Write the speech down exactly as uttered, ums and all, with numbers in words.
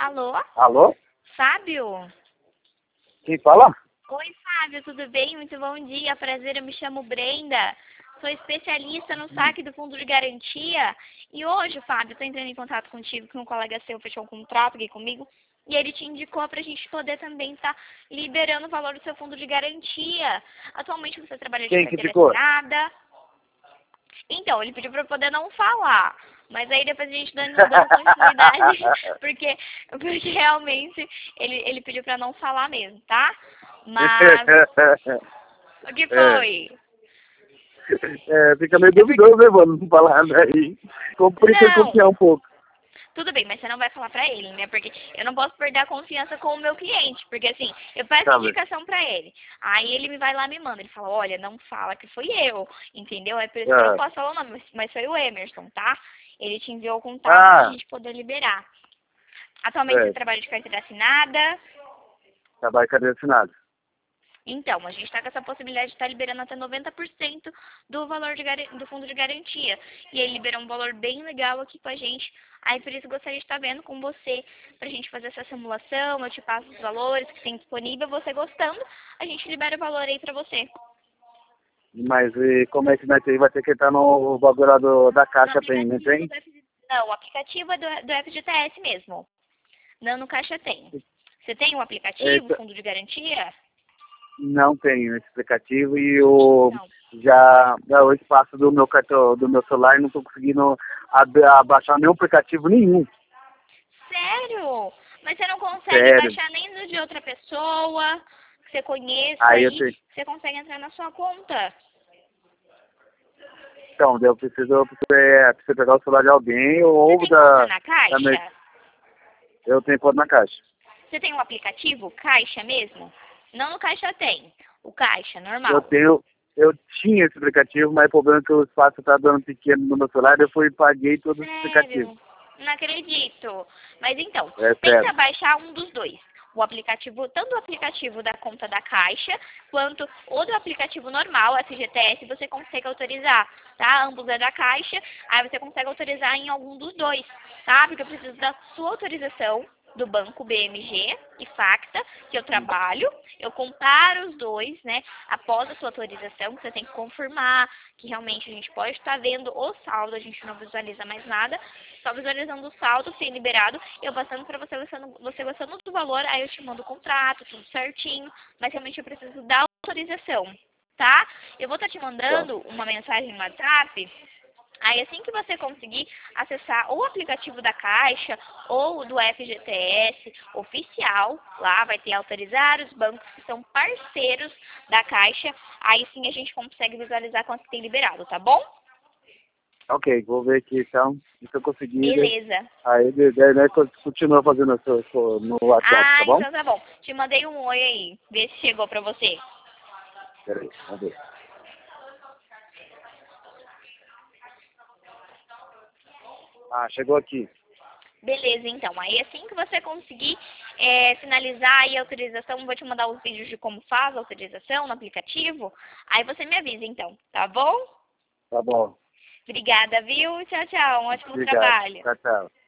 Alô? Alô? Fábio? Quem fala? Oi, Fábio, tudo bem? Muito bom dia. Prazer, eu me chamo Brenda. Sou especialista no saque do Fundo de Garantia. E hoje, Fábio, estou entrando em contato contigo, que um colega seu fechou um contrato aqui comigo. E ele te indicou para a gente poder também estar liberando o valor do seu Fundo de Garantia. Atualmente você trabalha de Quem que carteira indicou? assinada. Então, ele pediu para eu poder não falar. Mas aí depois a gente dando, dando continuidade, porque, porque realmente ele, ele pediu para não falar mesmo, tá? Mas o que foi? É, fica meio duvidoso, né, mano, não falar aí. Complica Não, confiar um pouco. tudo bem, mas você não vai falar pra ele, né? Porque eu não posso perder a confiança com o meu cliente. Porque assim, eu peço Tá bem. indicação pra ele. Aí ele me vai lá e me manda. Ele fala, olha, não fala que foi eu. Entendeu? É por isso que eu não Ah, posso falar o nome, mas- mas foi o Emerson, tá? Ele te enviou o contato pra ah, gente poder liberar. Atualmente você é, trabalha de carteira assinada. trabalho cadê assinado. Então, a gente está com essa possibilidade de estar liberando até noventa por cento do valor de garan- do fundo de garantia. E ele liberou um valor bem legal aqui com a gente. Aí, por isso, gostaria de estar vendo com você, para a gente fazer essa simulação. Eu te passo os valores que tem disponível. Você gostando, a gente libera o valor aí para você. Mas e como é que vai ter? Vai ter que estar no bagulho lá do, da No caixa, tem, não aplicativo tem? do F G... Não, o aplicativo é do, do F G T S mesmo. Não, no Caixa tem. Você tem o aplicativo, Esse, fundo de garantia? não tenho esse aplicativo e o Não. já já o espaço do meu cartão, do meu celular, não estou conseguindo ab- abaixar nenhum aplicativo nenhum. Sério? Mas você não consegue Sério. baixar nem do de outra pessoa que você conheça Aí eu aí, tenho. você consegue entrar na sua conta. Então, eu preciso, eu preciso, é, preciso pegar o celular de alguém Você ou tem conta da, na da minha, Caixa? eu tenho conta na caixa. Você tem um aplicativo, Caixa mesmo? Não no Caixa tem. O Caixa, Eu normal. tenho, eu tinha esse aplicativo, mas o problema é que o espaço está dando pequeno no meu celular, eu fui e paguei todo esse aplicativo. Sério? Não acredito. Mas então, É sério. tenta baixar um dos dois. O aplicativo, tanto o aplicativo da conta da Caixa, quanto o do aplicativo normal, F G T S, você consegue autorizar, tá? Ambos é da Caixa, aí você consegue autorizar em algum dos dois, tá? Porque eu preciso da sua autorização do banco B M G e Facta, que eu trabalho, eu comparo os dois, né? Após a sua autorização, que você tem que confirmar que realmente a gente pode estar vendo o saldo, a gente não visualiza mais nada, só visualizando o saldo, ser liberado, eu passando para você, gostando, você gostando do valor, aí eu te mando o contrato, tudo certinho, mas realmente eu preciso da autorização, tá? Eu vou estar te Então, mandando uma mensagem no WhatsApp. Aí assim que você conseguir acessar o aplicativo da Caixa ou do F G T S oficial, lá vai ter autorizar os bancos que são parceiros da Caixa, aí sim a gente consegue visualizar quanto tem liberado, tá bom? ok, vou ver aqui então, se eu conseguir, né? Beleza. Aí daí, né, continua fazendo isso no WhatsApp, Ah, tá bom? então tá bom. Te mandei um oi aí, vê se chegou pra você. Peraí, vamos ver. Ah, chegou aqui. Beleza, então. Aí assim que você conseguir é, finalizar aí a autorização, vou te mandar os vídeos de como faz a autorização no aplicativo. Aí você me avisa então, tá bom? Tá bom. Obrigada, viu? Tchau, tchau. Um ótimo Obrigado. trabalho. Tchau, tchau.